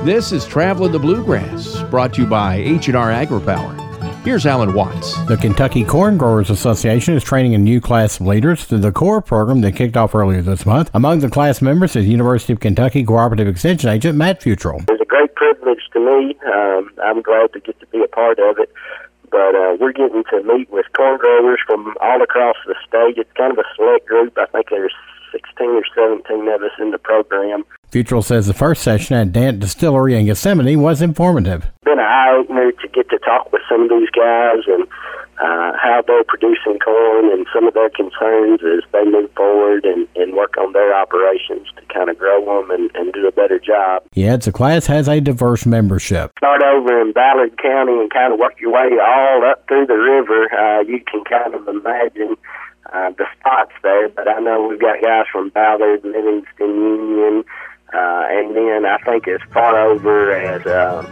This is Traveling the Bluegrass, brought to you by H&R AgriPower. Here's Alan Watts. The Kentucky Corn Growers Association is training a new class of leaders through the CORE program that kicked off earlier this month. Among the class members is University of Kentucky Cooperative Extension Agent Matt Futrell. It's a great privilege to me. I'm glad to get to be a part of it. But we're getting to meet with corn growers from all across the state. It's kind of a select group. I think there's 16 or 17 of us in the program. Futrell says the first session at Dant Distillery in Gethsemane was informative. It's been an eye-opener to get to talk with some of these guys and how they're producing corn and some of their concerns as they move forward and work on their operations to kind of grow them and do a better job. He adds the class has a diverse membership. Start over in Ballard County and kind of work your way all up through the river. You can kind of imagine the spots there, but I know we've got guys from Ballard, Livingston, Union, and then I think as far over as,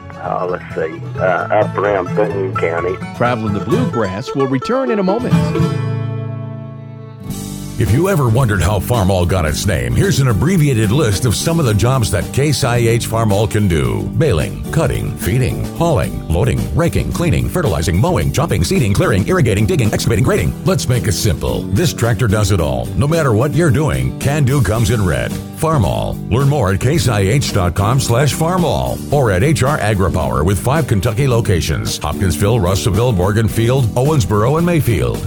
up around Boone County. Traveling the Bluegrass will return in a moment. If you ever wondered how Farmall got its name, here's an abbreviated list of some of the jobs that Case IH Farmall can do. Baling, cutting, feeding, hauling, loading, raking, cleaning, fertilizing, mowing, chopping, seeding, clearing, irrigating, digging, excavating, grading. Let's make it simple. This tractor does it all. No matter what you're doing, Can Do comes in red. Farmall. Learn more at caseih.com/farmall or at HR AgriPower with 5 Kentucky locations: Hopkinsville, Russellville, Morganfield, Owensboro, and Mayfield.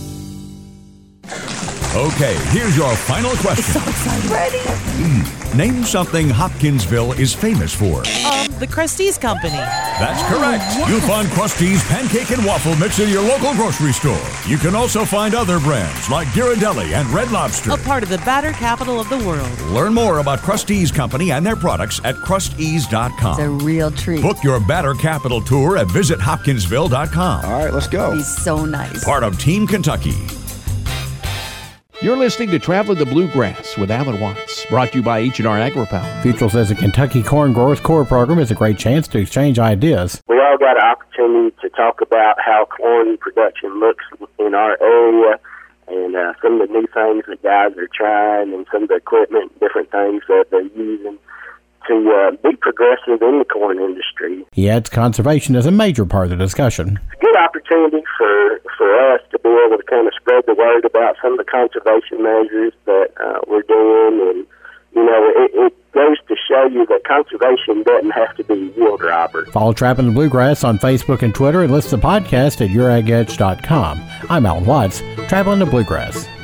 Okay, here's your final question. So excited. Ready? Name something Hopkinsville is famous for. The Krusteaz Company. That's correct. Yes. You'll find Krusteaz Pancake and Waffle Mix in your local grocery store. You can also find other brands like Ghirardelli and Red Lobster. A part of the batter capital of the world. Learn more about Krusteaz Company and their products at Krusteaz.com. It's a real treat. Book your batter capital tour at VisitHopkinsville.com. All right, let's go. He's so nice. Part of Team Kentucky. You're listening to Traveling the Bluegrass with Alan Watts, brought to you by H&R AgriPower. Futrell says the Kentucky Corn Growers CORE program is a great chance to exchange ideas. We all got an opportunity to talk about how corn production looks in our area and some of the new things that guys are trying and some of the equipment, different things that they're using to be progressive in the corn industry. He adds conservation as a major part of the discussion. It's a good opportunity for us to be able to kind of spread the word about some of the conservation measures that we're doing. And, you know, it goes to show you that conservation doesn't have to be a yield robber. Follow Trapping the Bluegrass on Facebook and Twitter and listen to the podcast at youragedge.com. I'm Alan Watts, Traveling the Bluegrass.